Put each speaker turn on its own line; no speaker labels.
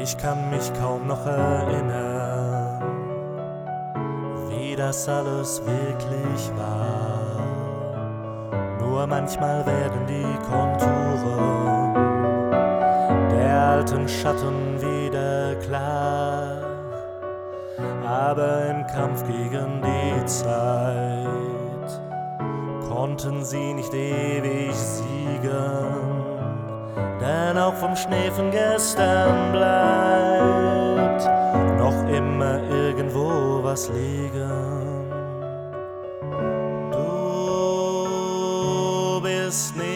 Ich kann mich kaum noch erinnern, wie das alles wirklich war. Nur manchmal werden die Konturen der alten Schatten wieder klar. Aber im Kampf gegen die Zeit konnten sie nicht ewig siegen. Denn auch vom Schnee von gestern bleibt noch immer irgendwo was liegen. Du bist nicht